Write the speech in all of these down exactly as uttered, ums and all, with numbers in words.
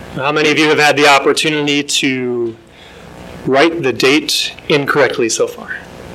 How many of you have had the opportunity to write the date incorrectly so far?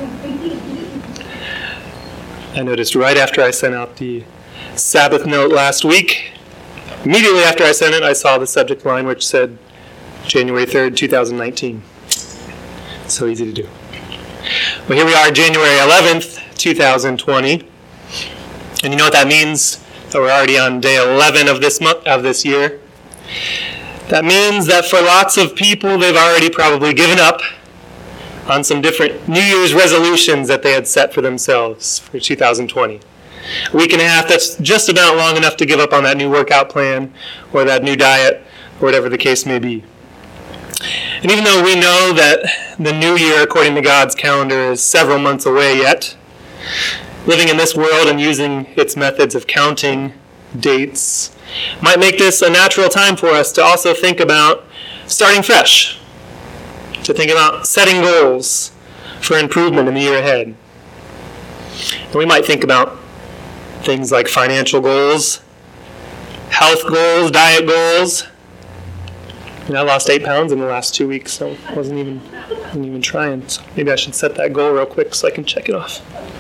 I noticed right after I sent out the Sabbath note last week, immediately after I sent it, I saw the subject line which said January third, twenty nineteen. So easy to do. Well, here we are, January eleventh, twenty twenty. And you know what that means? That we're already on day eleven of this month, of this year. That means that for lots of people, they've already probably given up on some different New Year's resolutions that they had set for themselves for two thousand twenty. A week and a half, that's just about long enough to give up on that new workout plan or that new diet or whatever the case may be. And even though we know that the new year, according to God's calendar, is several months away yet, living in this world and using its methods of counting dates might make this a natural time for us to also think about starting fresh, to think about setting goals for improvement in the year ahead. And we might think about things like financial goals, health goals, diet goals. And I lost eight pounds in the last two weeks, so I wasn't even, wasn't even trying. So maybe I should set that goal real quick so I can check it off.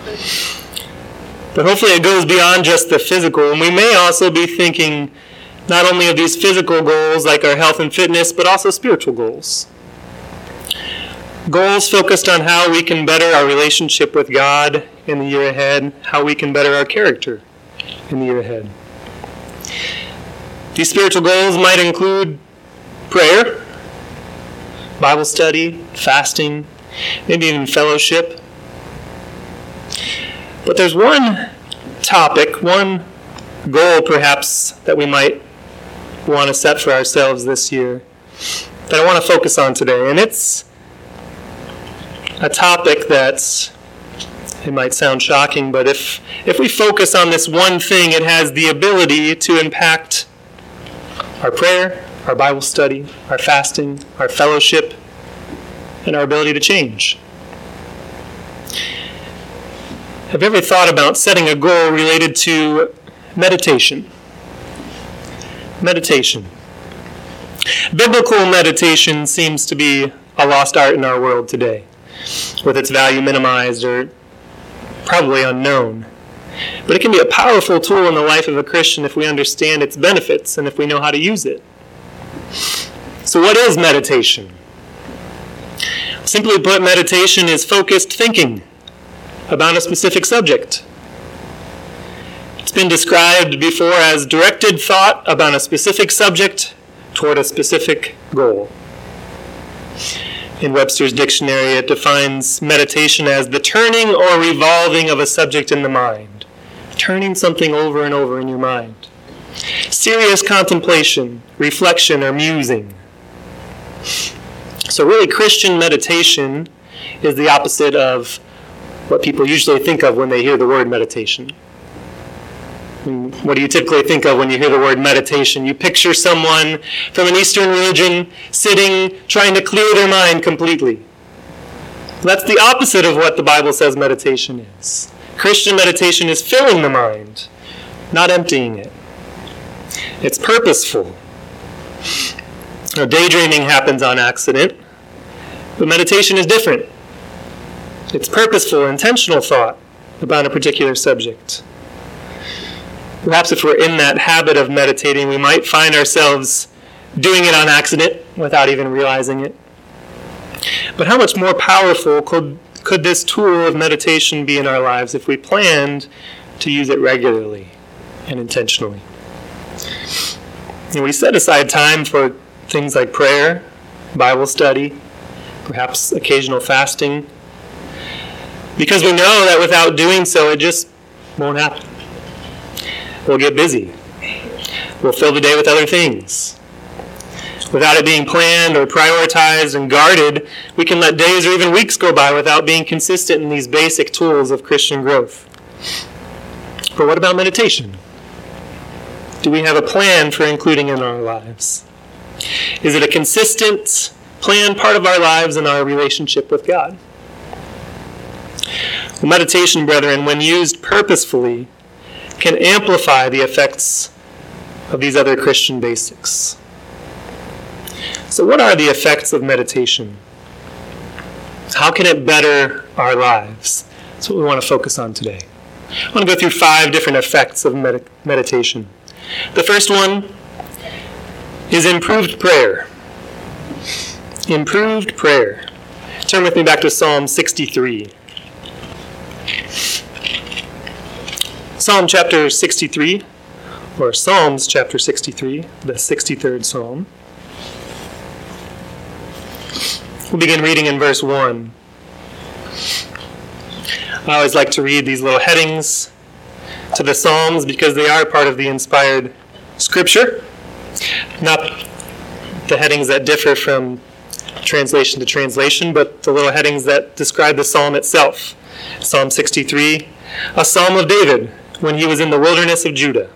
But hopefully it goes beyond just the physical, and we may also be thinking not only of these physical goals like our health and fitness, but also spiritual goals. Goals focused on how we can better our relationship with God in the year ahead, how we can better our character in the year ahead. These spiritual goals might include prayer, Bible study, fasting, maybe even fellowship. But there's one topic, one goal perhaps that we might want to set for ourselves this year that I want to focus on today. And it's a topic that's, it might sound shocking, but if, if we focus on this one thing, it has the ability to impact our prayer, our Bible study, our fasting, our fellowship, and our ability to change. Have you ever thought about setting a goal related to meditation? Meditation. Biblical meditation seems to be a lost art in our world today, with its value minimized or probably unknown. But it can be a powerful tool in the life of a Christian if we understand its benefits and if we know how to use it. So what is meditation? Simply put, meditation is focused thinking about a specific subject. It's been described before as directed thought about a specific subject toward a specific goal. In Webster's dictionary, it defines meditation as the turning or revolving of a subject in the mind. Turning something over and over in your mind. Serious contemplation, reflection, or musing. So really, Christian meditation is the opposite of what people usually think of when they hear the word meditation. And what do you typically think of when you hear the word meditation? You picture someone from an Eastern religion sitting, trying to clear their mind completely. That's the opposite of what the Bible says meditation is. Christian meditation is filling the mind, not emptying it. It's purposeful. Now, daydreaming happens on accident, but meditation is different. It's purposeful, intentional thought about a particular subject. Perhaps if we're in that habit of meditating, we might find ourselves doing it on accident without even realizing it. But how much more powerful could, could this tool of meditation be in our lives if we planned to use it regularly and intentionally? And we set aside time for things like prayer, Bible study, perhaps occasional fasting, because we know that without doing so, it just won't happen. We'll get busy. We'll fill the day with other things. Without it being planned or prioritized and guarded, we can let days or even weeks go by without being consistent in these basic tools of Christian growth. But what about meditation? Do we have a plan for including in our lives? Is it a consistent, planned part of our lives and our relationship with God? Well, meditation, brethren, when used purposefully, can amplify the effects of these other Christian basics. So what are the effects of meditation? How can it better our lives? That's what we want to focus on today. I want to go through five different effects of med- meditation. The first one is improved prayer. Improved prayer. Turn with me back to Psalm sixty-three. Psalm chapter sixty-three, or Psalms chapter sixty-three, the sixty-third Psalm. We'll begin reading in verse one. I always like to read these little headings to the Psalms because they are part of the inspired Scripture. Not the headings that differ from translation to translation, but the little headings that describe the Psalm itself. Psalm sixty-three, a Psalm of David when he was in the wilderness of Judah.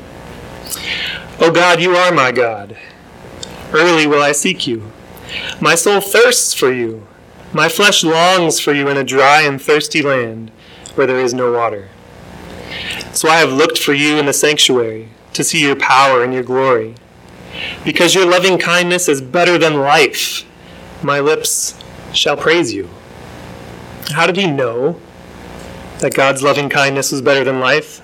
O God, you are my God. Early will I seek you. My soul thirsts for you. My flesh longs for you in a dry and thirsty land where there is no water. So I have looked for you in the sanctuary to see your power and your glory. Because your loving kindness is better than life, my lips shall praise you. How did he know that God's loving kindness was better than life?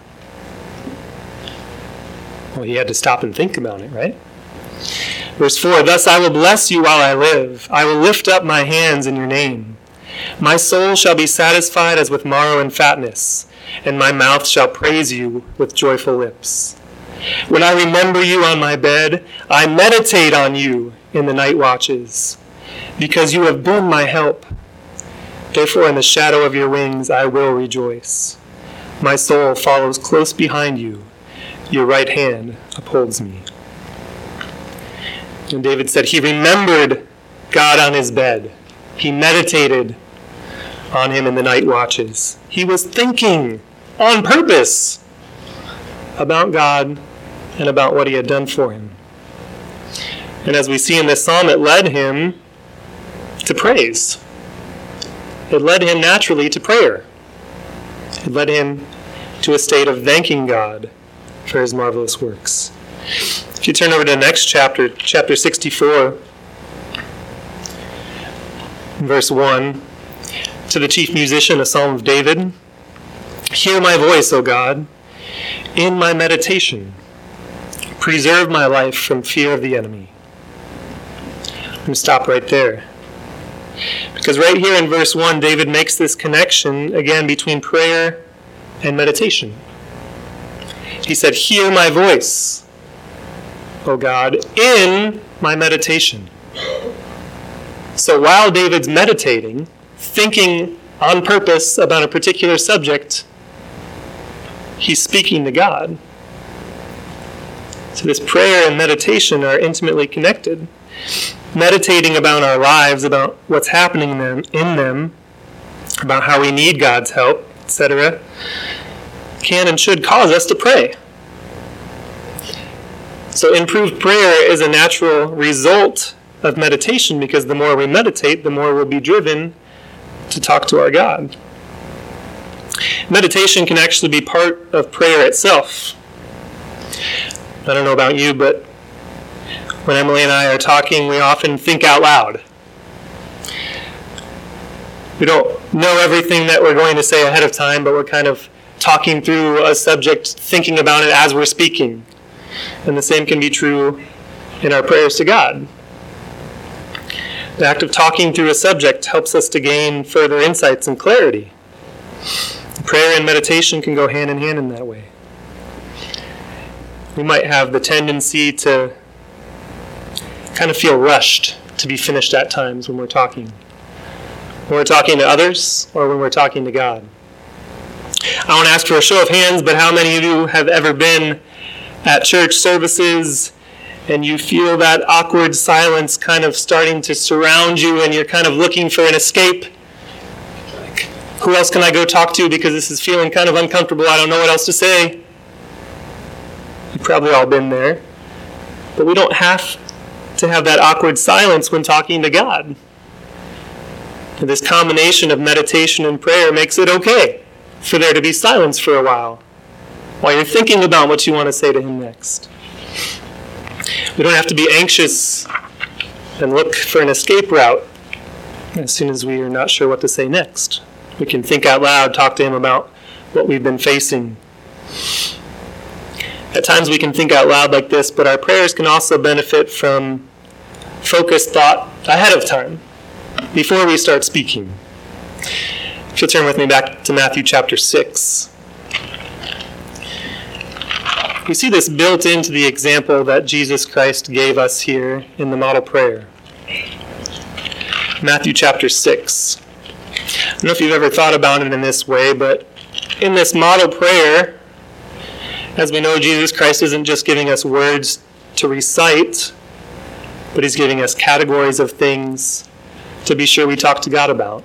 Well, he had to stop and think about it, right? Verse four, thus I will bless you while I live. I will lift up my hands in your name. My soul shall be satisfied as with marrow and fatness, and my mouth shall praise you with joyful lips. When I remember you on my bed, I meditate on you in the night watches, because you have been my help. Therefore in the shadow of your wings I will rejoice. My soul follows close behind you. Your right hand upholds me. And David said he remembered God on his bed. He meditated on him in the night watches. He was thinking on purpose about God and about what he had done for him. And as we see in this psalm, it led him to praise. It led him naturally to prayer. It led him to a state of thanking God for his marvelous works. If you turn over to the next chapter, chapter sixty-four, verse one, to the chief musician, a psalm of David, hear my voice, O God, in my meditation. Preserve my life from fear of the enemy. I'm going to stop right there. Because right here in verse one, David makes this connection, again, between prayer and meditation. He said, hear my voice, O God, in my meditation. So while David's meditating, thinking on purpose about a particular subject, he's speaking to God. So this prayer and meditation are intimately connected. Meditating about our lives, about what's happening in them, in them, about how we need God's help, et cetera, can and should cause us to pray. So improved prayer is a natural result of meditation because the more we meditate, the more we'll be driven to talk to our God. Meditation can actually be part of prayer itself. I don't know about you, but when Emily and I are talking, we often think out loud. We don't know everything that we're going to say ahead of time, but we're kind of talking through a subject, thinking about it as we're speaking. And the same can be true in our prayers to God. The act of talking through a subject helps us to gain further insights and clarity. Prayer and meditation can go hand in hand in that way. We might have the tendency to kind of feel rushed to be finished at times when we're talking. When we're talking to others or when we're talking to God. I won't ask for a show of hands, but how many of you have ever been at church services and you feel that awkward silence kind of starting to surround you and you're kind of looking for an escape? Like, who else can I go talk to because this is feeling kind of uncomfortable? I don't know what else to say. You've probably all been there. But we don't have to have that awkward silence when talking to God. And this combination of meditation and prayer makes it okay for there to be silence for a while, while you're thinking about what you want to say to him next. We don't have to be anxious and look for an escape route as soon as we are not sure what to say next. We can think out loud, talk to him about what we've been facing. At times we can think out loud like this, but our prayers can also benefit from focused thought ahead of time, before we start speaking. If you'll turn with me back to Matthew chapter six. We see this built into the example that Jesus Christ gave us here in the model prayer. Matthew chapter six. I don't know if you've ever thought about it in this way, but in this model prayer, as we know, Jesus Christ isn't just giving us words to recite, but he's giving us categories of things to be sure we talk to God about.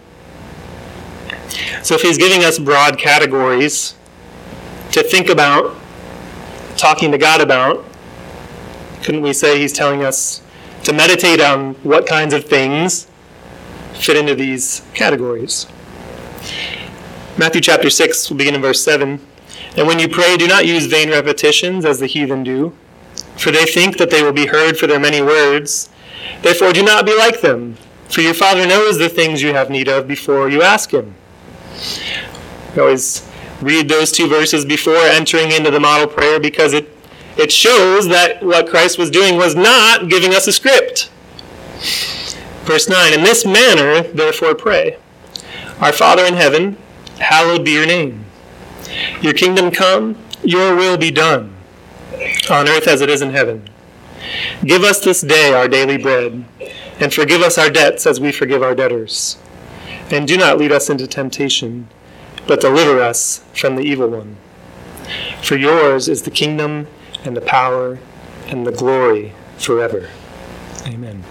So if he's giving us broad categories to think about, talking to God about, couldn't we say he's telling us to meditate on what kinds of things fit into these categories? Matthew chapter six will begin in verse seven. And when you pray, do not use vain repetitions as the heathen do, for they think that they will be heard for their many words. Therefore do not be like them, for your Father knows the things you have need of before you ask him. We always read those two verses before entering into the model prayer because it, it shows that what Christ was doing was not giving us a script. Verse nine, in this manner, therefore pray, our Father in heaven, hallowed be your name. Your kingdom come, your will be done, on earth as it is in heaven. Give us this day our daily bread, and forgive us our debts as we forgive our debtors. And do not lead us into temptation, but deliver us from the evil one. For yours is the kingdom, and the power, and the glory forever. Amen.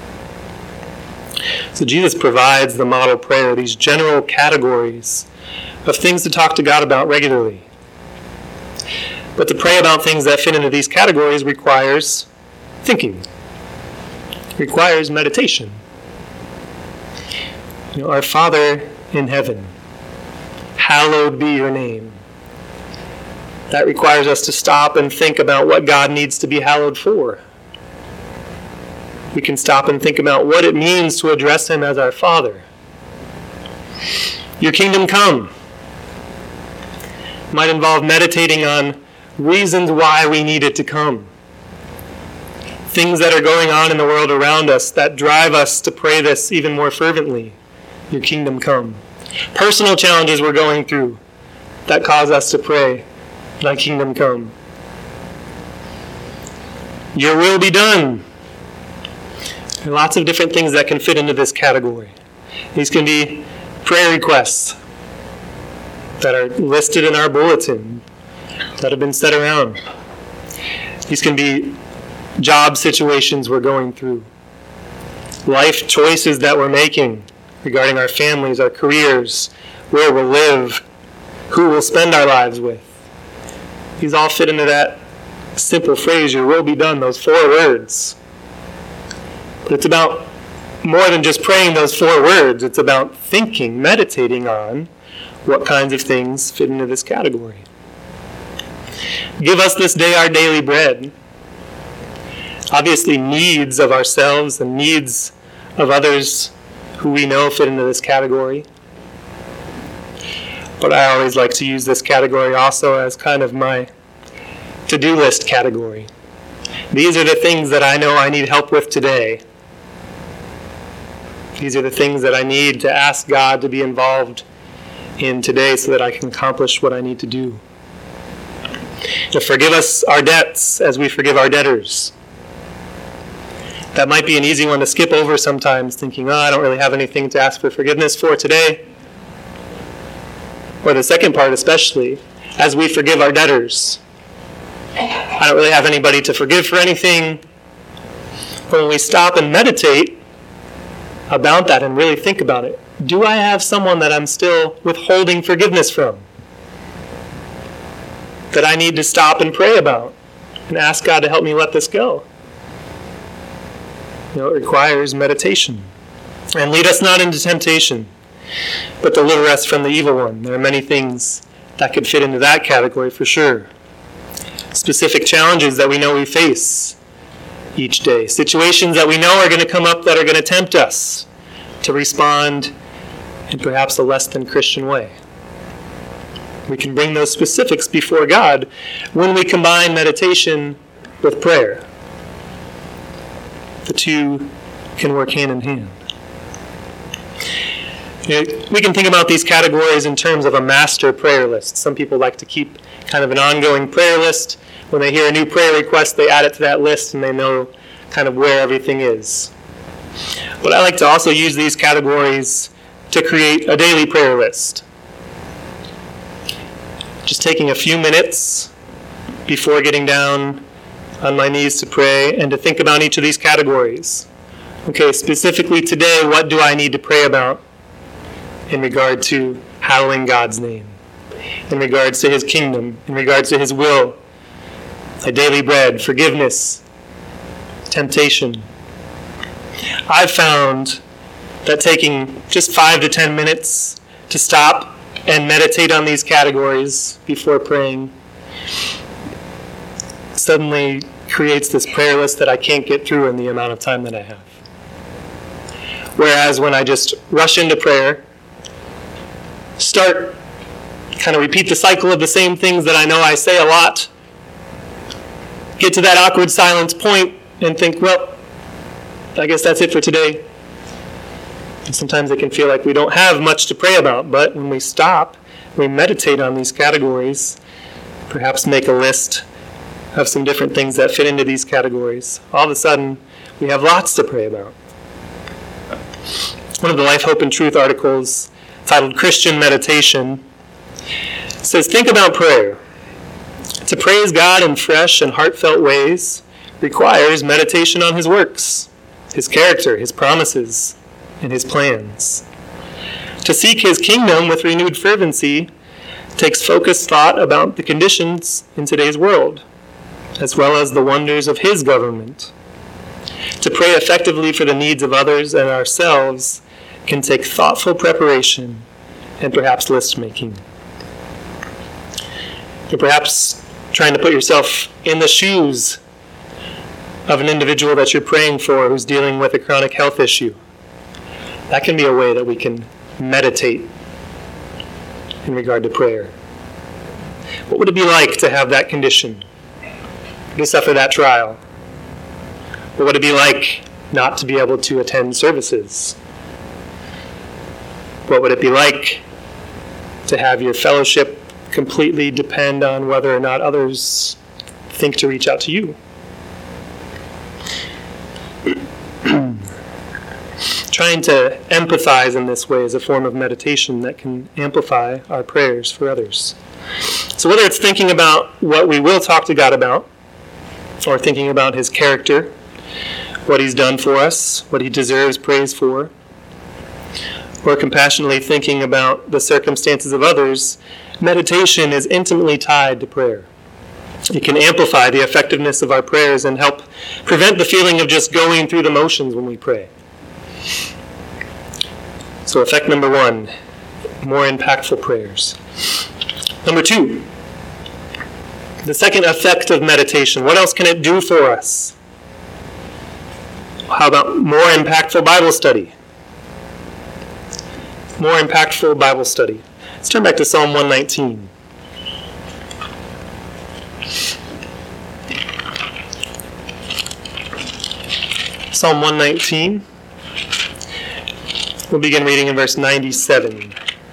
So Jesus provides the model prayer, these general categories of things to talk to God about regularly. But to pray about things that fit into these categories requires thinking, requires meditation. You know, our Father in heaven, hallowed be your name. That requires us to stop and think about what God needs to be hallowed for. We can stop and think about what it means to address him as our Father. Your kingdom come might involve meditating on reasons why we need it to come. Things that are going on in the world around us that drive us to pray this even more fervently. Your kingdom come. Personal challenges we're going through that cause us to pray, thy kingdom come. Your will be done. There are lots of different things that can fit into this category. These can be prayer requests that are listed in our bulletin, that have been set around. These can be job situations we're going through, life choices that we're making regarding our families, our careers, where we'll live, who we'll spend our lives with. These all fit into that simple phrase, your will be done, those four words. But it's about more than just praying those four words. It's about thinking, meditating on what kinds of things fit into this category. Give us this day our daily bread. Obviously, needs of ourselves and needs of others who we know fit into this category. But I always like to use this category also as kind of my to-do list category. These are the things that I know I need help with today. These are the things that I need to ask God to be involved in today so that I can accomplish what I need to do. To forgive us our debts as we forgive our debtors. That might be an easy one to skip over sometimes, thinking, oh, I don't really have anything to ask for forgiveness for today. Or the second part especially, as we forgive our debtors. I don't really have anybody to forgive for anything. But when we stop and meditate about that and really think about it, do I have someone that I'm still withholding forgiveness from? That I need to stop and pray about and ask God to help me let this go? You know, it requires meditation. And lead us not into temptation, but deliver us from the evil one. There are many things that could fit into that category for sure. Specific challenges that we know we face each day. Situations that we know are going to come up that are going to tempt us to respond in perhaps a less than Christian way. We can bring those specifics before God when we combine meditation with prayer. The two can work hand in hand. You know, we can think about these categories in terms of a master prayer list. Some people like to keep kind of an ongoing prayer list. When they hear a new prayer request, they add it to that list and they know kind of where everything is. But I like to also use these categories to create a daily prayer list. Just taking a few minutes before getting down on my knees to pray and to think about each of these categories. Okay, specifically today, what do I need to pray about in regard to hallowing God's name, in regards to his kingdom, in regards to his will, my daily bread, forgiveness, temptation. I've found that taking just five to ten minutes to stop and meditate on these categories before praying suddenly creates this prayer list that I can't get through in the amount of time that I have. Whereas when I just rush into prayer, start, kind of repeat the cycle of the same things that I know I say a lot, get to that awkward silence point and think, well, I guess that's it for today. And sometimes it can feel like we don't have much to pray about, but when we stop, we meditate on these categories, perhaps make a list of some different things that fit into these categories, all of a sudden we have lots to pray about. One of the Life, Hope, and Truth articles titled Christian Meditation says, think about prayer. To praise God in fresh and heartfelt ways requires meditation on his works, his character, his promises, and his plans. To seek his kingdom with renewed fervency takes focused thought about the conditions in today's world, as well as the wonders of his government. To pray effectively for the needs of others and ourselves can take thoughtful preparation and perhaps list making. You're perhaps trying to put yourself in the shoes of an individual that you're praying for who's dealing with a chronic health issue. That can be a way that we can meditate in regard to prayer. What would it be like to have that condition, to suffer that trial? What would it be like not to be able to attend services? What would it be like to have your fellowship completely depend on whether or not others think to reach out to you? Trying to empathize in this way is a form of meditation that can amplify our prayers for others. So whether it's thinking about what we will talk to God about, or thinking about his character, what he's done for us, what he deserves praise for, or compassionately thinking about the circumstances of others, meditation is intimately tied to prayer. It can amplify the effectiveness of our prayers and help prevent the feeling of just going through the motions when we pray. So effect number one, more impactful prayers. Number two, the second effect of meditation. What else can it do for us? How about more impactful Bible study? More impactful Bible study. Let's turn back to Psalm one nineteen. Psalm one nineteen. We'll begin reading in verse ninety-seven.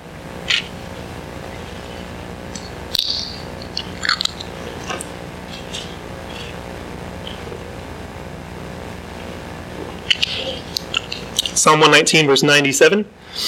Psalm one nineteen, verse ninety-seven.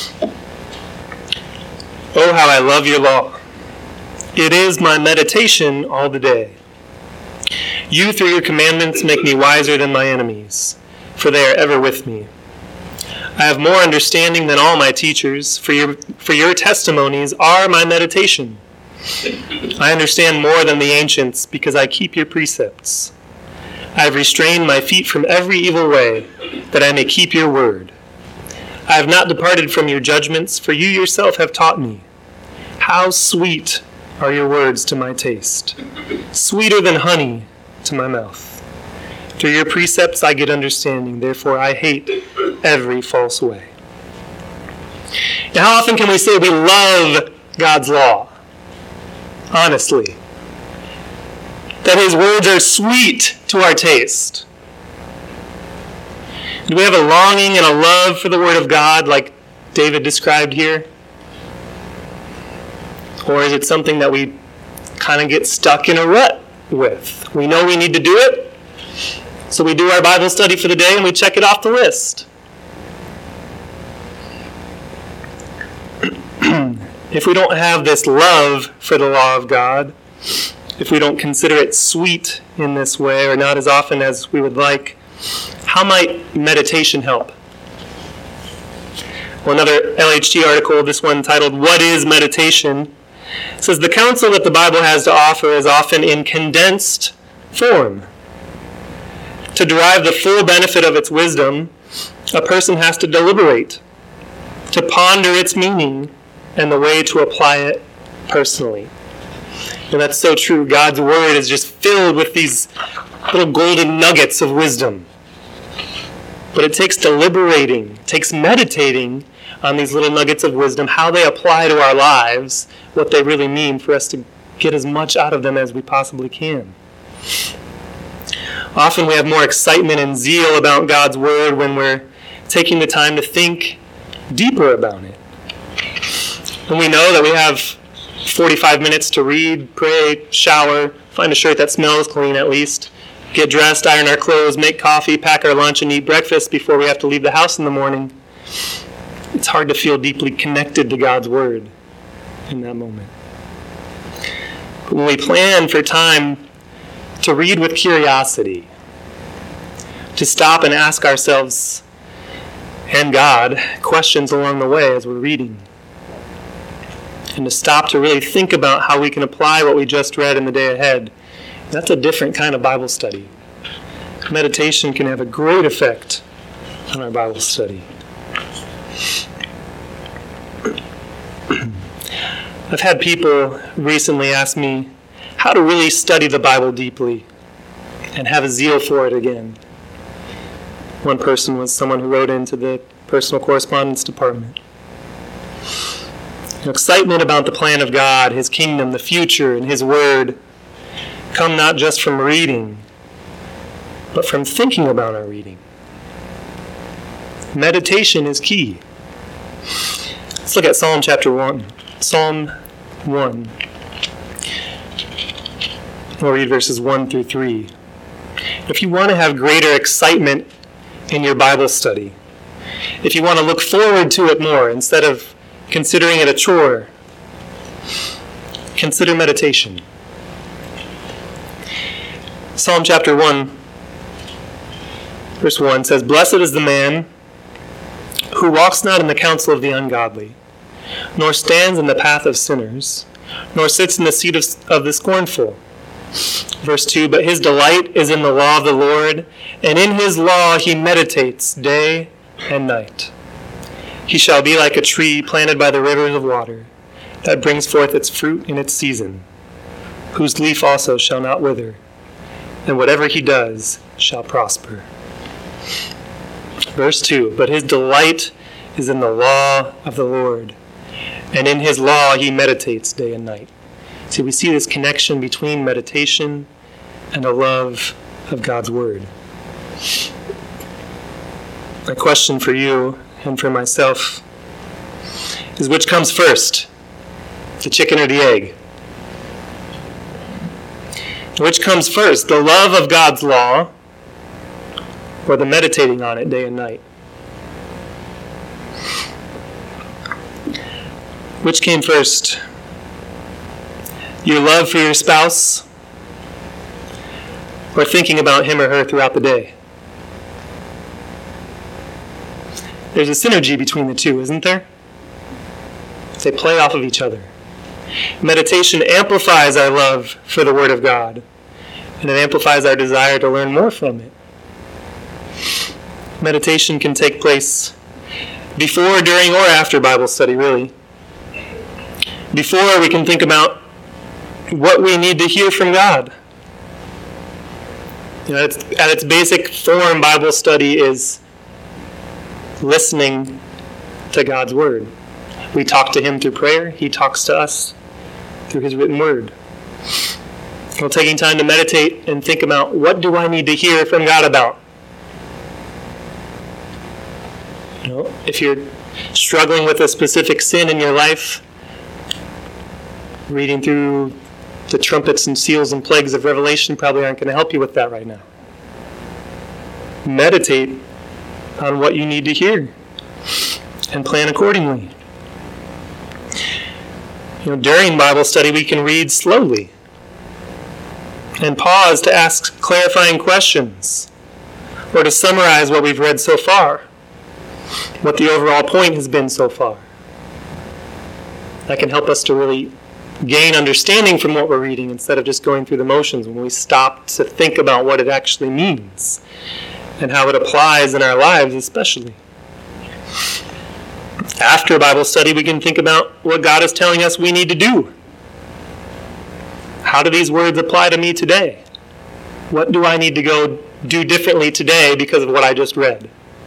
Oh, how I love your law. It is my meditation all the day. You, through your commandments, make me wiser than my enemies, for they are ever with me. I have more understanding than all my teachers, for your, for your testimonies are my meditation. I understand more than the ancients, because I keep your precepts. I have restrained my feet from every evil way, that I may keep your word. I have not departed from your judgments, for you yourself have taught me. How sweet are your words to my taste, sweeter than honey to my mouth. Through your precepts I get understanding. Therefore I hate every false way. Now, how often can we say we love God's law? Honestly. That his words are sweet to our taste. Do we have a longing and a love for the word of God like David described here? Or is it something that we kind of get stuck in a rut with? We know we need to do it, so we do our Bible study for the day and we check it off the list. If we don't have this love for the law of God, if we don't consider it sweet in this way, or not as often as we would like, how might meditation help? Well, another L H T article, this one titled, "What is Meditation?" says the counsel that the Bible has to offer is often in condensed form. To derive the full benefit of its wisdom, a person has to deliberate, to ponder its meaning, and the way to apply it personally. And that's so true. God's word is just filled with these little golden nuggets of wisdom. But it takes deliberating, it takes meditating on these little nuggets of wisdom, how they apply to our lives, what they really mean for us to get as much out of them as we possibly can. Often we have more excitement and zeal about God's word when we're taking the time to think deeper about it. When we know that we have forty-five minutes to read, pray, shower, find a shirt that smells clean at least, get dressed, iron our clothes, make coffee, pack our lunch, and eat breakfast before we have to leave the house in the morning, it's hard to feel deeply connected to God's word in that moment. But when we plan for time to read with curiosity, to stop and ask ourselves and God questions along the way as we're reading, and to stop to really think about how we can apply what we just read in the day ahead, that's a different kind of Bible study. Meditation can have a great effect on our Bible study. I've had people recently ask me how to really study the Bible deeply and have a zeal for it again. One person was someone who wrote into the personal correspondence department. Excitement about the plan of God, his kingdom, the future, and his word come not just from reading, but from thinking about our reading. Meditation is key. Let's look at Psalm chapter one. Psalm one. We'll read verses one through three. If you want to have greater excitement in your Bible study, if you want to look forward to it more instead of considering it a chore, consider meditation. Psalm chapter one, verse one says, "Blessed is the man who walks not in the counsel of the ungodly, nor stands in the path of sinners, nor sits in the seat of, of the scornful." Verse two, "But his delight is in the law of the Lord, and in his law he meditates day and night. He shall be like a tree planted by the rivers of water, that brings forth its fruit in its season, whose leaf also shall not wither, and whatever he does shall prosper." Verse two, "But his delight is in the law of the Lord, and in his law he meditates day and night." See, we see this connection between meditation and a love of God's word. My question for you and for myself is, which comes first, the chicken or the egg? Which comes first, the love of God's law or the meditating on it day and night? Which came first? Your love for your spouse or thinking about him or her throughout the day? There's a synergy between the two, isn't there? They play off of each other. Meditation amplifies our love for the Word of God, and it amplifies our desire to learn more from it. Meditation can take place before, during, or after Bible study, really. Before, we can think about what we need to hear from God. You know, it's, at its basic form, Bible study is listening to God's Word. We talk to Him through prayer. He talks to us through His written Word. Well, taking time to meditate and think about, what do I need to hear from God about? You know, if you're struggling with a specific sin in your life, reading through the trumpets and seals and plagues of Revelation probably aren't going to help you with that right now. Meditate on what you need to hear and plan accordingly. You know, during Bible study, we can read slowly and pause to ask clarifying questions or to summarize what we've read so far, what the overall point has been so far. That can help us to really gain understanding from what we're reading instead of just going through the motions, when we stop to think about what it actually means and how it applies in our lives especially. After Bible study, we can think about what God is telling us we need to do. How do these words apply to me today? What do I need to go do differently today because of what I just read?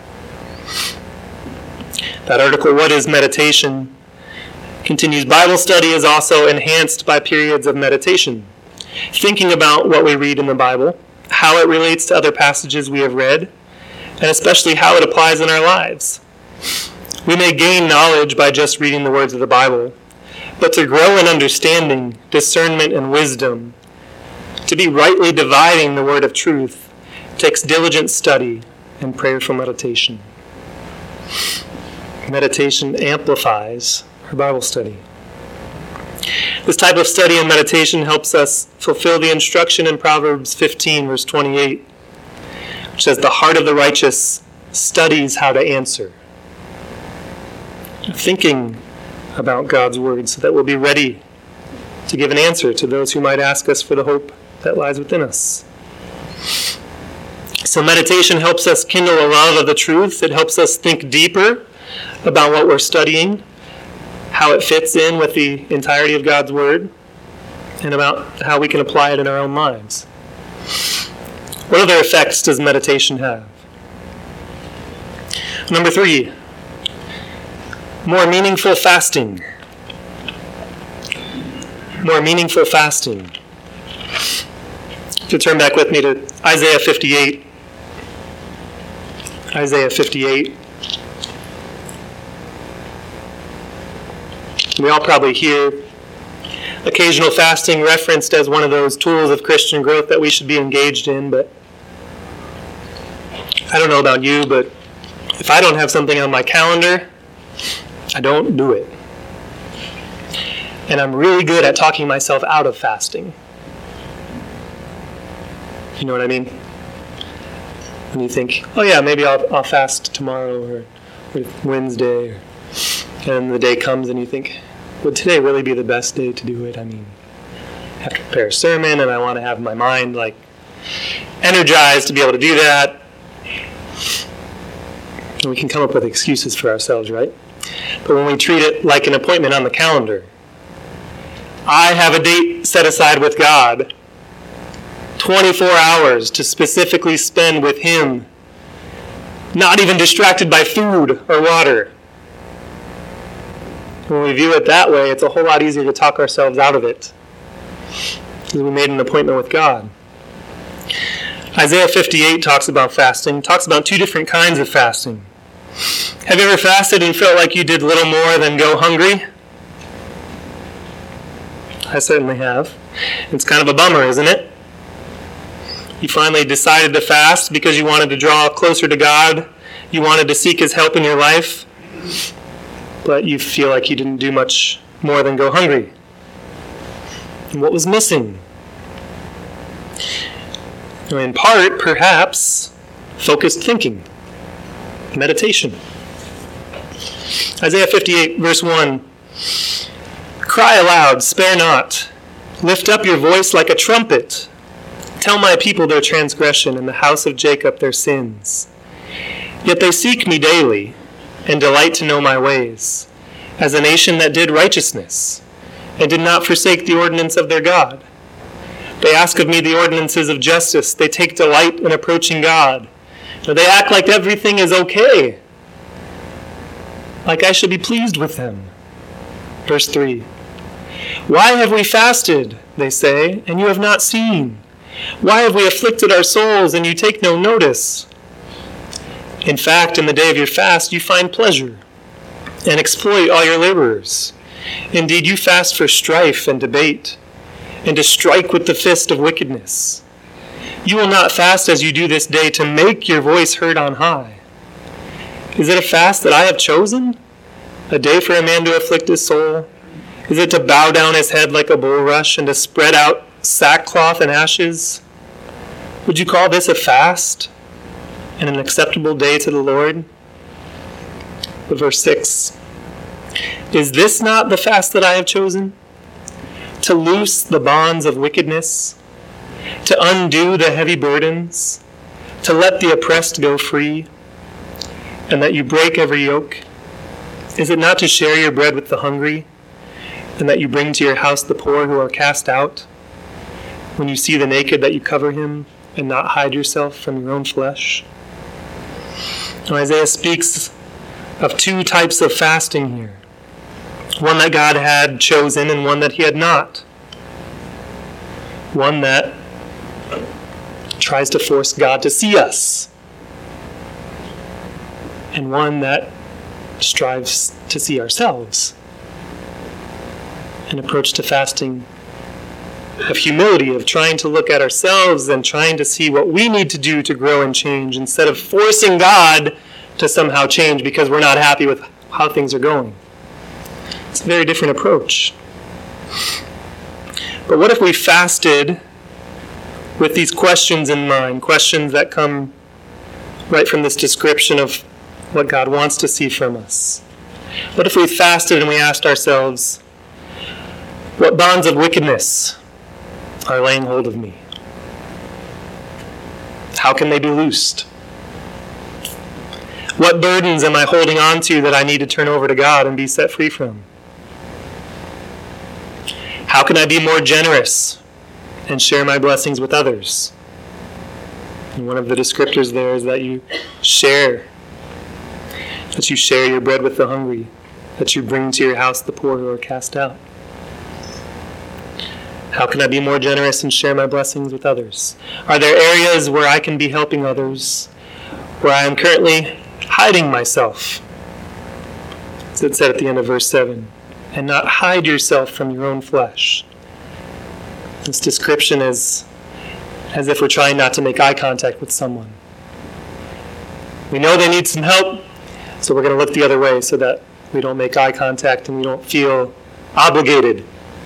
That article, What is Meditation?, continues, Bible study is also enhanced by periods of meditation, thinking about what we read in the Bible, how it relates to other passages we have read, and especially how it applies in our lives. We may gain knowledge by just reading the words of the Bible, but to grow in understanding, discernment, and wisdom, to be rightly dividing the word of truth, takes diligent study and prayerful meditation. Meditation amplifies our Bible study. This type of study and meditation helps us fulfill the instruction in Proverbs fifteen, verse twenty-eight, which says, "The heart of the righteous studies how to answer." Thinking about God's word so that we'll be ready to give an answer to those who might ask us for the hope that lies within us. So meditation helps us kindle a love of the truth. It helps us think deeper about what we're studying, how it fits in with the entirety of God's Word, and about how we can apply it in our own lives. What other effects does meditation have? Number three, more meaningful fasting. More meaningful fasting. If you turn back with me to Isaiah fifty-eight. Isaiah fifty-eight. We all probably hear occasional fasting referenced as one of those tools of Christian growth that we should be engaged in, but I don't know about you, but if I don't have something on my calendar, I don't do it. And I'm really good at talking myself out of fasting. You know what I mean? When you think, oh yeah, maybe I'll, I'll fast tomorrow or, or Wednesday, or, and the day comes and you think, would today really be the best day to do it? I mean, I have to prepare a sermon and I want to have my mind like energized to be able to do that. And we can come up with excuses for ourselves, right? But when we treat it like an appointment on the calendar, I have a date set aside with God, twenty-four hours to specifically spend with Him, not even distracted by food or water. When we view it that way, it's a whole lot easier to talk ourselves out of it, because we made an appointment with God. Isaiah fifty-eight talks about fasting, talks about two different kinds of fasting. Have you ever fasted and felt like you did little more than go hungry? I certainly have. It's kind of a bummer, isn't it? You finally decided to fast because you wanted to draw closer to God. You wanted to seek His help in your life. But you feel like you didn't do much more than go hungry. And what was missing? In part, perhaps, focused thinking, meditation. Isaiah fifty-eight, verse one. Cry aloud, spare not. Lift up your voice like a trumpet. Tell my people their transgression and the house of Jacob their sins. Yet they seek me daily, and delight to know my ways, as a nation that did righteousness, and did not forsake the ordinance of their God. They ask of me the ordinances of justice. They take delight in approaching God. They act like everything is okay, like I should be pleased with them. Verse three. Why have we fasted, they say, and you have not seen? Why have we afflicted our souls, and you take no notice? In fact, in the day of your fast, you find pleasure and exploit all your laborers. Indeed, you fast for strife and debate, and to strike with the fist of wickedness. You will not fast as you do this day to make your voice heard on high. Is it a fast that I have chosen? A day for a man to afflict his soul? Is it to bow down his head like a bulrush and to spread out sackcloth and ashes? Would you call this a fast and an acceptable day to the Lord? But verse six. Is this not the fast that I have chosen? To loose the bonds of wickedness, to undo the heavy burdens, to let the oppressed go free, and that you break every yoke? Is it not to share your bread with the hungry, and that you bring to your house the poor who are cast out? When you see the naked, that you cover him, and not hide yourself from your own flesh? Now, Isaiah speaks of two types of fasting here. One that God had chosen and one that he had not. One that tries to force God to see us. And one that strives to see ourselves. An approach to fasting of humility, of trying to look at ourselves and trying to see what we need to do to grow and change instead of forcing God to somehow change because we're not happy with how things are going. It's a very different approach. But what if we fasted with these questions in mind, questions that come right from this description of what God wants to see from us? What if we fasted and we asked ourselves, what bonds of wickedness are laying hold of me? How can they be loosed? What burdens am I holding on to that I need to turn over to God and be set free from? How can I be more generous and share my blessings with others? And one of the descriptors there is that you share, that you share your bread with the hungry, that you bring to your house the poor who are cast out. How can I be more generous and share my blessings with others? Are there areas where I can be helping others, where I am currently hiding myself, as it said at the end of verse seven, and not hide yourself from your own flesh? This description is as if we're trying not to make eye contact with someone. We know they need some help, so we're going to look the other way so that we don't make eye contact and we don't feel obligated.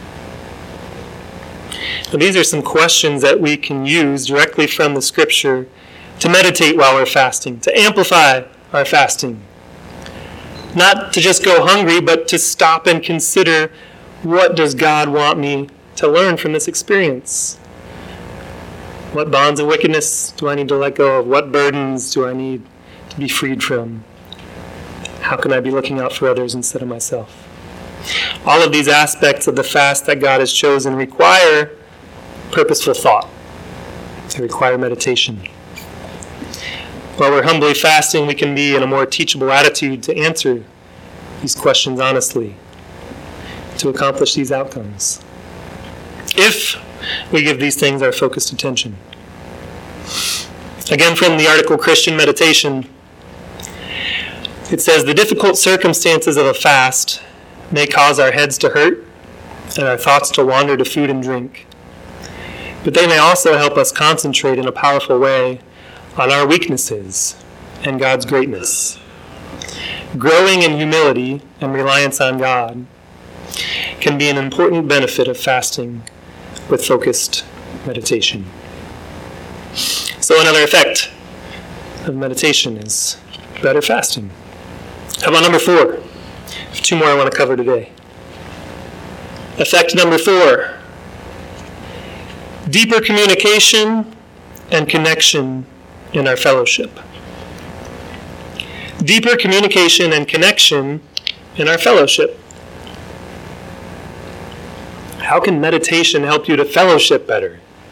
Now, these are some questions that we can use directly from the scripture to meditate while we're fasting, to amplify our fasting. Not to just go hungry, but to stop and consider, what does God want me to learn from this experience? What bonds of wickedness do I need to let go of? What burdens do I need to be freed from? How can I be looking out for others instead of myself? All of these aspects of the fast that God has chosen require purposeful thought. They require meditation. While we're humbly fasting, we can be in a more teachable attitude to answer these questions honestly, to accomplish these outcomes, if we give these things our focused attention. Again, from the article Christian Meditation, it says, the difficult circumstances of a fast may cause our heads to hurt and our thoughts to wander to food and drink. But they may also help us concentrate in a powerful way on our weaknesses and God's greatness. Growing in humility and reliance on God can be an important benefit of fasting with focused meditation. So another effect of meditation is better fasting. How about number four? Two more I want to cover today. Effect number four: deeper communication and connection in our fellowship. Deeper communication and connection in our fellowship. How can meditation help you to fellowship better?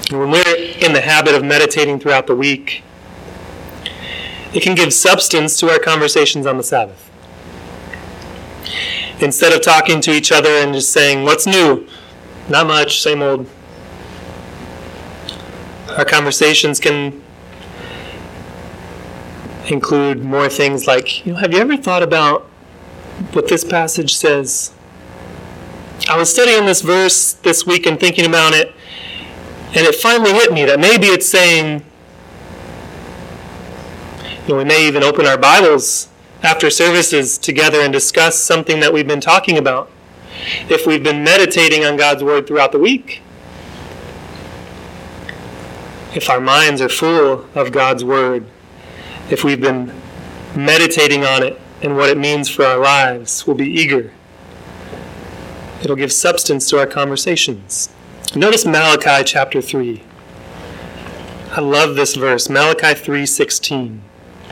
And when we're in the habit of meditating throughout the week, it can give substance to our conversations on the Sabbath. Instead of talking to each other and just saying, "What's new?" Not much, same old. Our conversations can include more things like, you know, have you ever thought about what this passage says? I was studying this verse this week and thinking about it, and it finally hit me that maybe it's saying, you know, we may even open our Bibles after services together and discuss something that we've been talking about. If we've been meditating on God's Word throughout the week, if our minds are full of God's Word, if we've been meditating on it and what it means for our lives, we'll be eager. It'll give substance to our conversations. Notice Malachi chapter three. I love this verse, Malachi three sixteen.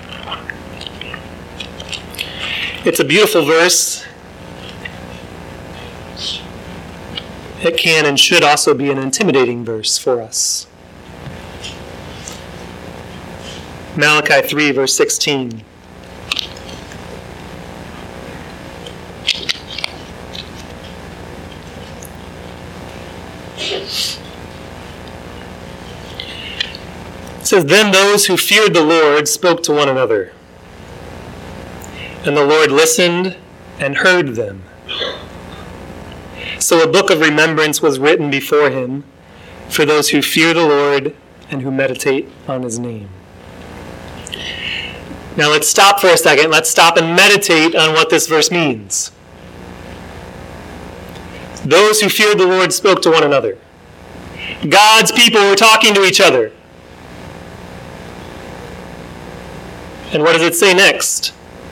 It's a beautiful verse. It can and should also be an intimidating verse for us. Malachi three, verse sixteen. It says, "Then those who feared the Lord spoke to one another, and the Lord listened and heard them. So a book of remembrance was written before him for those who fear the Lord and who meditate on his name." Now let's stop for a second. Let's stop and meditate on what this verse means. Those who feared the Lord spoke to one another. God's people were talking to each other. And what does it say next?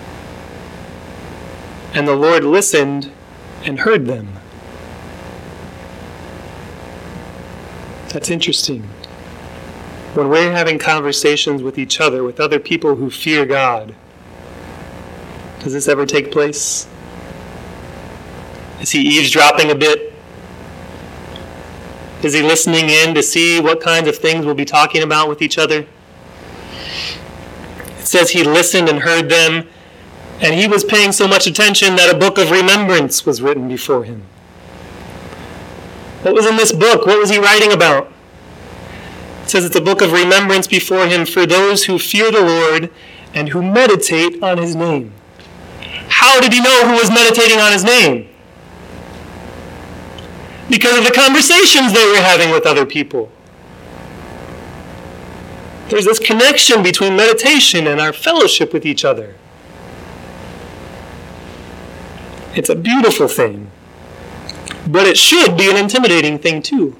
And the Lord listened and heard them. That's interesting. When we're having conversations with each other, with other people who fear God, does this ever take place? Is he eavesdropping a bit? Is he listening in to see what kinds of things we'll be talking about with each other? It says he listened and heard them, and he was paying so much attention that a book of remembrance was written before him. What was in this book? What was he writing about? It says it's a book of remembrance before him for those who fear the Lord and who meditate on his name. How did he know who was meditating on his name? Because of the conversations they were having with other people. There's this connection between meditation and our fellowship with each other. It's a beautiful thing, but it should be an intimidating thing too.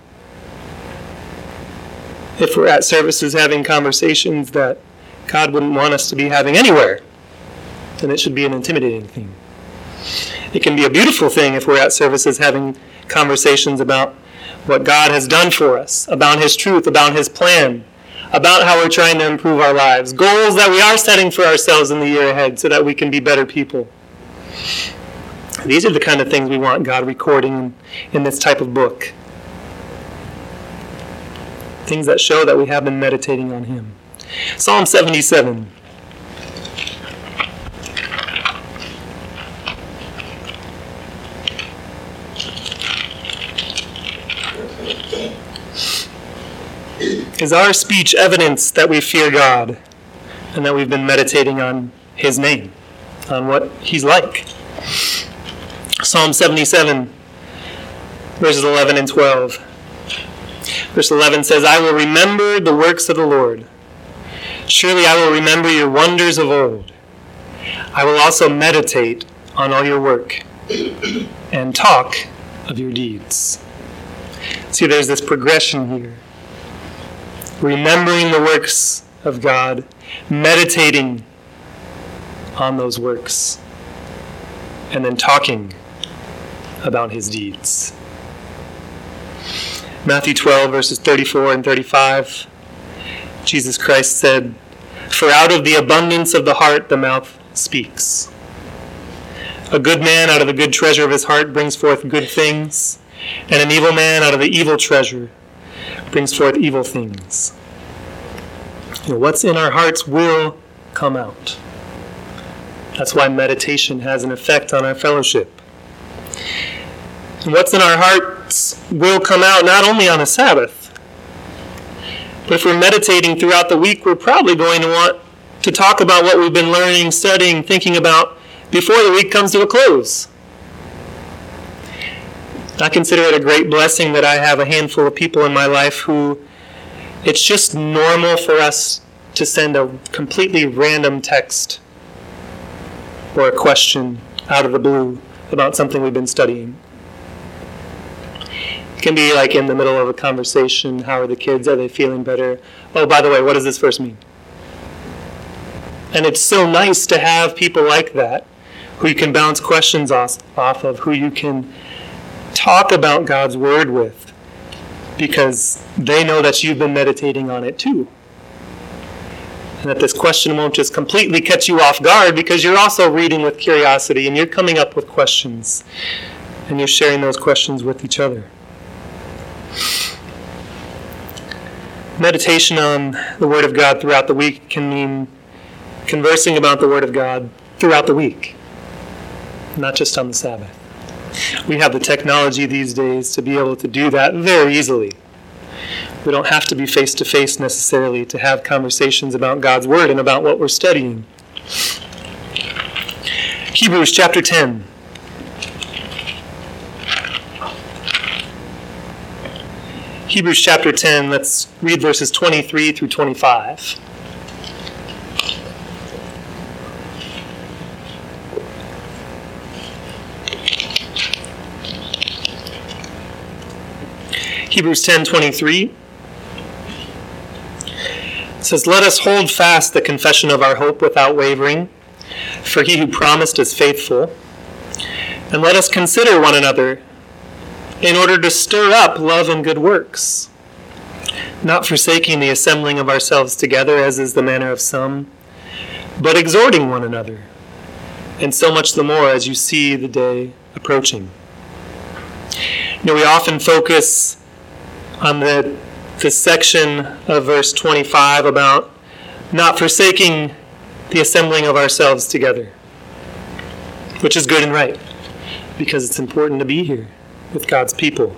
If we're at services having conversations that God wouldn't want us to be having anywhere, then it should be an intimidating thing. It can be a beautiful thing if we're at services having conversations about what God has done for us, about his truth, about his plan, about how we're trying to improve our lives, goals that we are setting for ourselves in the year ahead so that we can be better people. These are the kind of things we want God recording in this type of book. Things that show that we have been meditating on him. Psalm seventy-seven. Is our speech evidence that we fear God and that we've been meditating on his name, on what he's like? Psalm seventy-seven, verses eleven and twelve. Verse eleven says, "I will remember the works of the Lord. Surely I will remember your wonders of old. I will also meditate on all your work and talk of your deeds." See, there's this progression here. Remembering the works of God, meditating on those works, and then talking about his deeds. Matthew twelve, verses thirty-four and thirty-five, Jesus Christ said, "For out of the abundance of the heart the mouth speaks. A good man out of the good treasure of his heart brings forth good things, and an evil man out of the evil treasure brings forth evil things. You know, what's in our hearts will come out. That's why meditation has an effect on our fellowship. And what's in our hearts will come out not only on the Sabbath, but if we're meditating throughout the week, we're probably going to want to talk about what we've been learning, studying, thinking about before the week comes to a close. I consider it a great blessing that I have a handful of people in my life who it's just normal for us to send a completely random text or a question out of the blue about something we've been studying. It can be like in the middle of a conversation. How are the kids? Are they feeling better? Oh, by the way, what does this verse mean? And it's so nice to have people like that who you can bounce questions off of, who you can talk about God's Word with, because they know that you've been meditating on it too. And that this question won't just completely catch you off guard, because you're also reading with curiosity and you're coming up with questions and you're sharing those questions with each other. Meditation on the Word of God throughout the week can mean conversing about the Word of God throughout the week, not just on the Sabbath. We have the technology these days to be able to do that very easily. We don't have to be face-to-face necessarily to have conversations about God's Word and about what we're studying. Hebrews chapter ten. Hebrews chapter ten, let's read verses twenty-three through twenty-five. Hebrews ten twenty-three says, "Let us hold fast the confession of our hope without wavering, for he who promised is faithful. And let us consider one another in order to stir up love and good works, not forsaking the assembling of ourselves together, as is the manner of some, but exhorting one another, and so much the more as you see the day approaching." You know, we often focus on the, the section of verse twenty-five about not forsaking the assembling of ourselves together, which is good and right, because it's important to be here with God's people.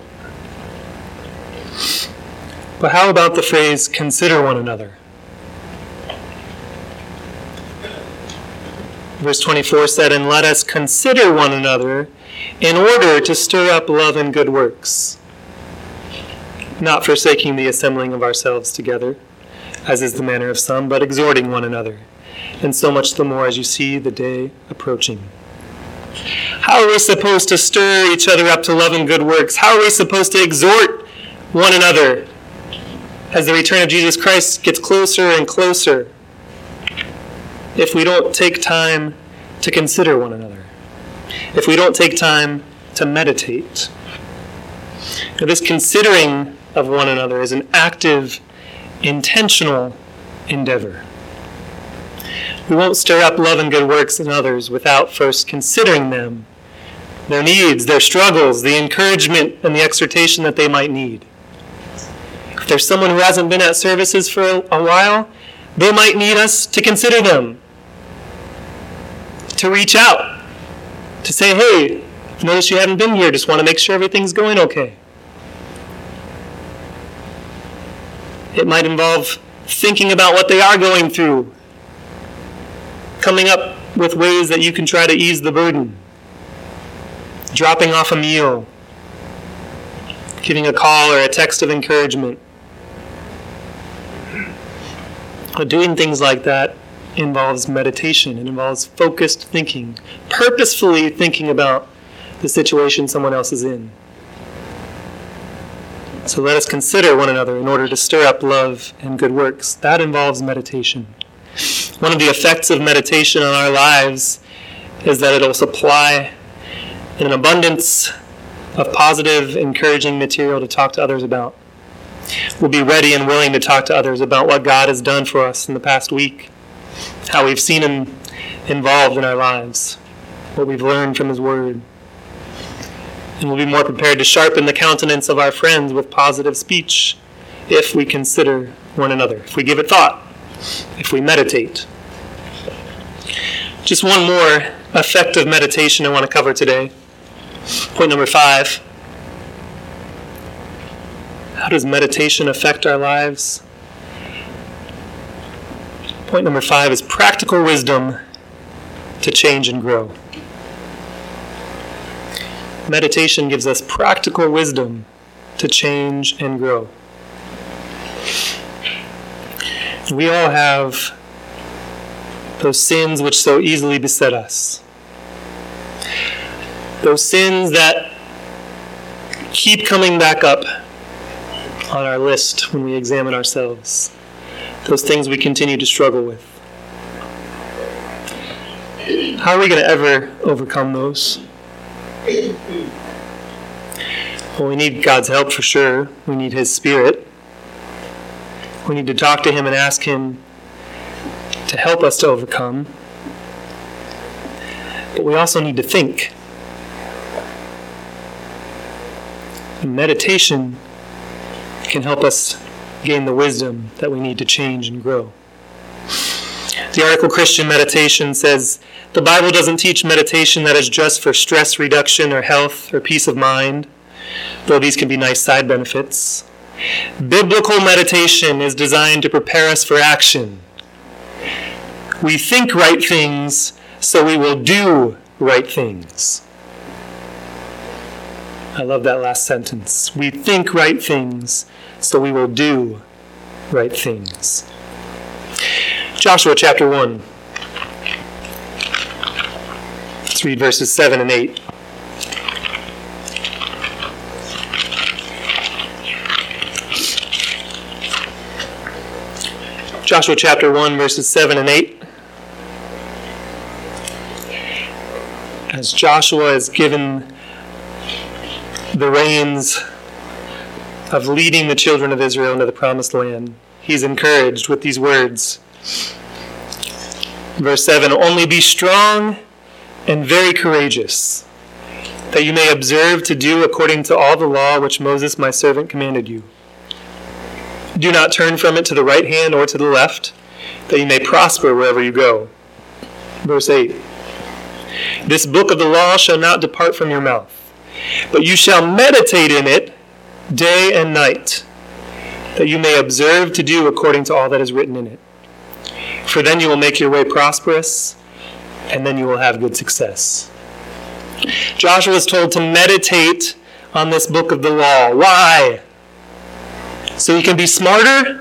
But how about the phrase, consider one another? Verse twenty-four said, "And let us consider one another in order to stir up love and good works, not forsaking the assembling of ourselves together, as is the manner of some, but exhorting one another, and so much the more as you see the day approaching." How are we supposed to stir each other up to love and good works? How are we supposed to exhort one another as the return of Jesus Christ gets closer and closer, if we don't take time to consider one another, if we don't take time to meditate? Now, this considering of one another is an active, intentional endeavor. We won't stir up love and good works in others without first considering them, their needs, their struggles, the encouragement and the exhortation that they might need. If there's someone who hasn't been at services for a while, they might need us to consider them, to reach out, to say, "Hey, I've noticed you haven't been here, just want to make sure everything's going okay." It might involve thinking about what they are going through, coming up with ways that you can try to ease the burden, dropping off a meal, giving a call or a text of encouragement. But doing things like that involves meditation. It involves focused thinking, purposefully thinking about the situation someone else is in. So let us consider one another in order to stir up love and good works. That involves meditation. One of the effects of meditation on our lives is that it'll supply an abundance of positive, encouraging material to talk to others about. We'll be ready and willing to talk to others about what God has done for us in the past week, how we've seen Him involved in our lives, what we've learned from His Word. And we'll be more prepared to sharpen the countenance of our friends with positive speech if we consider one another, if we give it thought, if we meditate. Just one more effective meditation I want to cover today. Point number five. How does meditation affect our lives? Point number five is practical wisdom to change and grow. Meditation gives us practical wisdom to change and grow. We all have those sins which so easily beset us. Those sins that keep coming back up on our list when we examine ourselves. Those things we continue to struggle with. How are we going to ever overcome those? Well, we need God's help for sure. We need His Spirit. We need to talk to Him and ask Him to help us to overcome. But we also need to think. And meditation can help us gain the wisdom that we need to change and grow. The article Christian Meditation says, the Bible doesn't teach meditation that is just for stress reduction or health or peace of mind, though these can be nice side benefits. Biblical meditation is designed to prepare us for action. We think right things, so we will do right things. I love that last sentence. We think right things, so we will do right things. Joshua chapter one. Let's read verses seven and eight. Joshua chapter one, verses seven and eight. As Joshua is given the reins of leading the children of Israel into the promised land, he's encouraged with these words. Verse seven, only be strong and very courageous, that you may observe to do according to all the law which Moses my servant commanded you. Do not turn from it to the right hand or to the left, that you may prosper wherever you go. Verse eight, this book of the law shall not depart from your mouth, but you shall meditate in it day and night, that you may observe to do according to all that is written in it. For then you will make your way prosperous, and then you will have good success. Joshua is told to meditate on this book of the law. Why? So he can be smarter?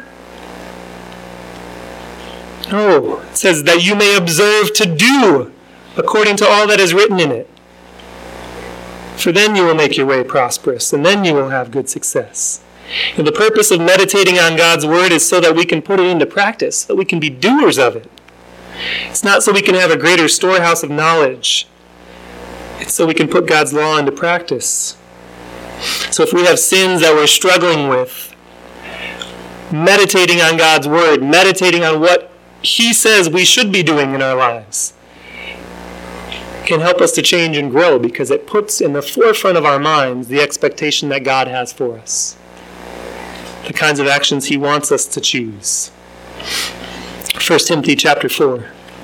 No. It says that you may observe to do according to all that is written in it. For then you will make your way prosperous, and then you will have good success. And the purpose of meditating on God's word is so that we can put it into practice, so that we can be doers of it. It's not so we can have a greater storehouse of knowledge. It's so we can put God's law into practice. So if we have sins that we're struggling with, meditating on God's word, meditating on what He says we should be doing in our lives, can help us to change and grow, because it puts in the forefront of our minds the expectation that God has for us, the kinds of actions He wants us to choose. First Timothy chapter four,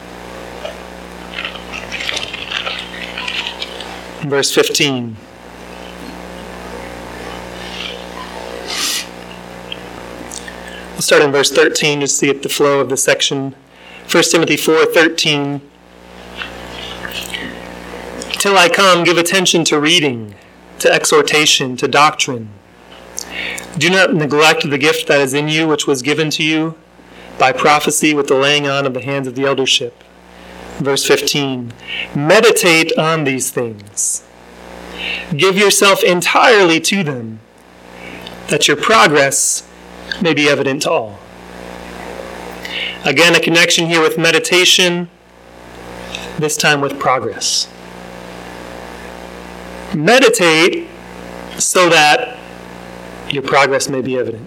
verse fifteen. We'll start in verse thirteen just to get the flow of the section. First Timothy four thirteen. Till I come, give attention to reading, to exhortation, to doctrine. Do not neglect the gift that is in you, which was given to you by prophecy with the laying on of the hands of the eldership. Verse fifteen. Meditate on these things. Give yourself entirely to them, that your progress may be evident to all. Again, a connection here with meditation, this time with progress. Meditate so that your progress may be evident.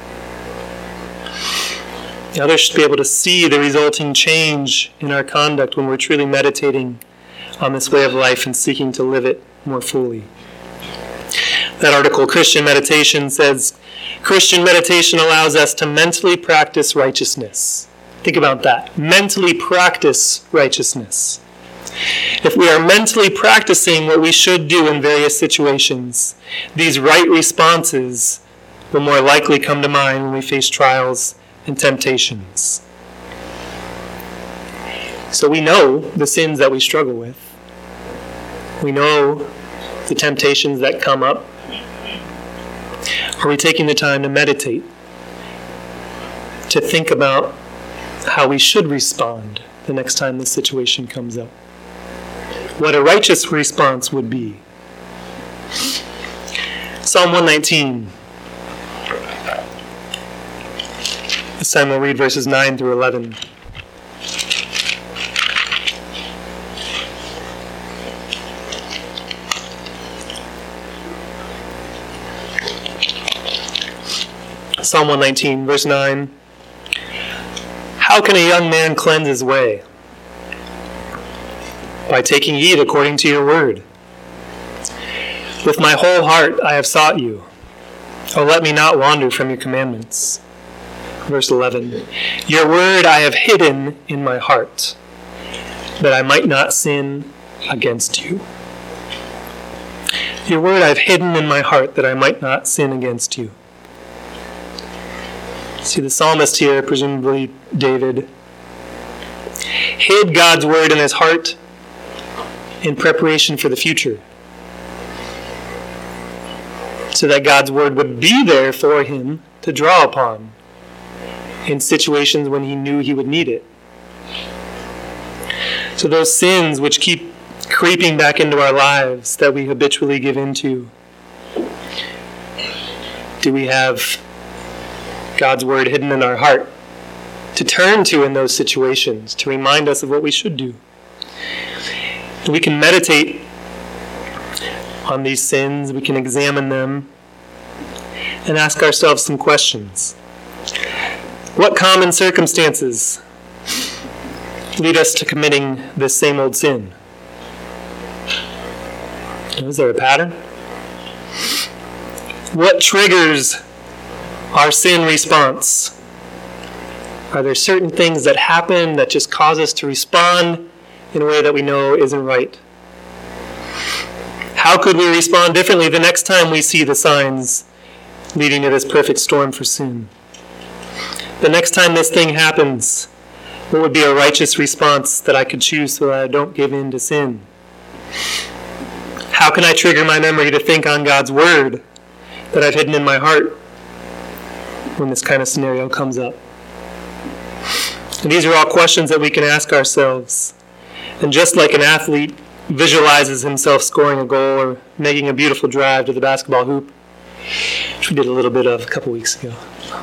The others should be able to see the resulting change in our conduct when we're truly meditating on this way of life and seeking to live it more fully. That article, Christian Meditation, says, Christian meditation allows us to mentally practice righteousness. Think about that. Mentally practice righteousness. If we are mentally practicing what we should do in various situations, these right responses will more likely come to mind when we face trials and temptations. So we know the sins that we struggle with. We know the temptations that come up. Are we taking the time to meditate, to think about how we should respond the next time this situation comes up? What a righteous response would be. Psalm one nineteen. This time we'll read verses nine through eleven. Psalm one nineteen, verse nine. How can a young man cleanse his way? By taking heed according to your word. With my whole heart I have sought you. Oh, let me not wander from your commandments. Verse eleven. Your word I have hidden in my heart, that I might not sin against you. Your word I have hidden in my heart, that I might not sin against you. See, the psalmist here, presumably David, hid God's word in his heart in preparation for the future, so that God's word would be there for him to draw upon in situations when he knew he would need it. So those sins which keep creeping back into our lives that we habitually give into, do we have God's word hidden in our heart to turn to in those situations, to remind us of what we should do? And we can meditate on these sins, we can examine them, and ask ourselves some questions. What common circumstances lead us to committing this same old sin? Is there a pattern? What triggers our sin response? Are there certain things that happen that just cause us to respond in a way that we know isn't right? How could we respond differently the next time we see the signs leading to this perfect storm for sin? The next time this thing happens, what would be a righteous response that I could choose so that I don't give in to sin? How can I trigger my memory to think on God's word that I've hidden in my heart when this kind of scenario comes up? And these are all questions that we can ask ourselves. And just like an athlete visualizes himself scoring a goal or making a beautiful drive to the basketball hoop, which we did a little bit of a couple weeks ago,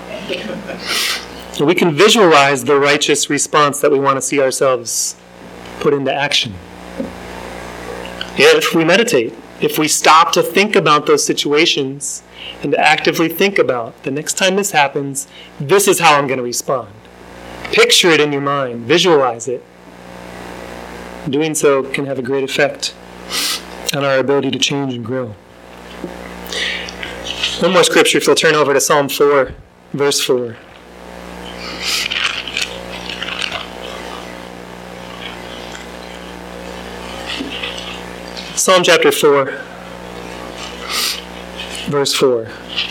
we can visualize the righteous response that we want to see ourselves put into action. If we meditate, if we stop to think about those situations and to actively think about the next time this happens, this is how I'm going to respond. Picture it in your mind, visualize it. Doing so can have a great effect on our ability to change and grow. One more scripture, if you'll turn over to Psalm four, verse four. Psalm chapter four, verse four.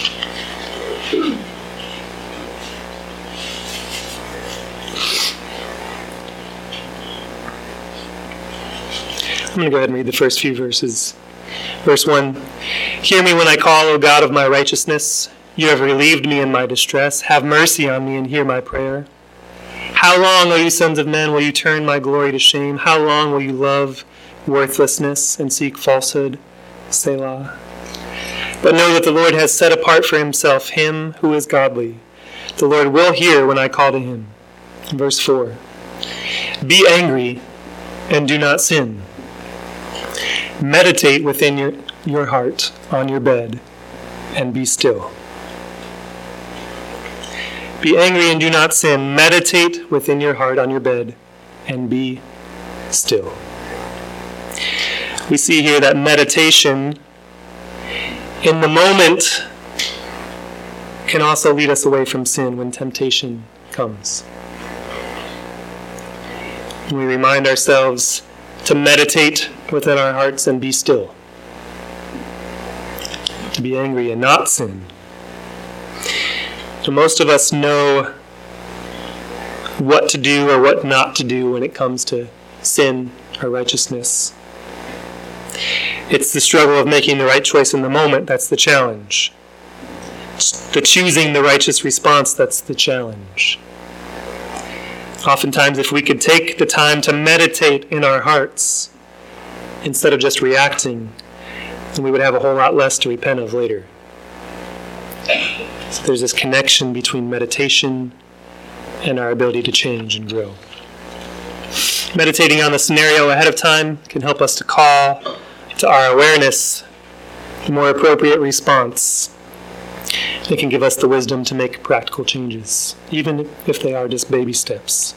I'm going to go ahead and read the first few verses. Verse one. Hear me when I call, O God of my righteousness. You have relieved me in my distress. Have mercy on me and hear my prayer. How long, O you sons of men, will you turn my glory to shame? How long will you love worthlessness and seek falsehood? Selah. But know that the Lord has set apart for himself him who is godly. The Lord will hear when I call to him. Verse four. Be angry and do not sin. Meditate within your, your heart on your bed and be still. Be angry and do not sin. Meditate within your heart on your bed and be still. We see here that meditation in the moment can also lead us away from sin when temptation comes. We remind ourselves to meditate within our hearts and be still. To be angry and not sin. So most of us know what to do or what not to do when it comes to sin or righteousness. It's the struggle of making the right choice in the moment that's the challenge. The choosing the righteous response that's the challenge. Oftentimes, if we could take the time to meditate in our hearts instead of just reacting, then we would have a whole lot less to repent of later. So there's this connection between meditation and our ability to change and grow. Meditating on the scenario ahead of time can help us to call to our awareness the more appropriate response. It can give us the wisdom to make practical changes, even if they are just baby steps.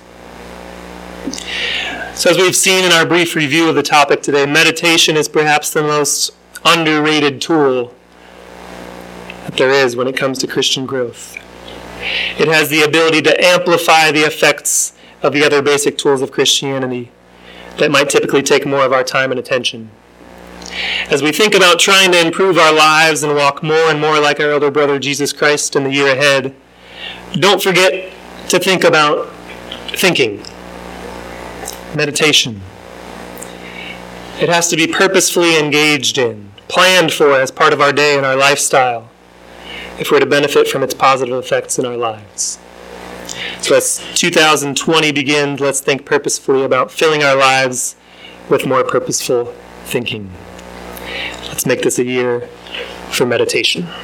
So as we've seen in our brief review of the topic today, meditation is perhaps the most underrated tool that there is when it comes to Christian growth. It has the ability to amplify the effects of the other basic tools of Christianity that might typically take more of our time and attention. As we think about trying to improve our lives and walk more and more like our elder brother Jesus Christ in the year ahead, don't forget to think about thinking, meditation. It has to be purposefully engaged in, planned for as part of our day and our lifestyle, if we're to benefit from its positive effects in our lives. So as two thousand twenty begins, let's think purposefully about filling our lives with more purposeful thinking. Let's make this a year for meditation.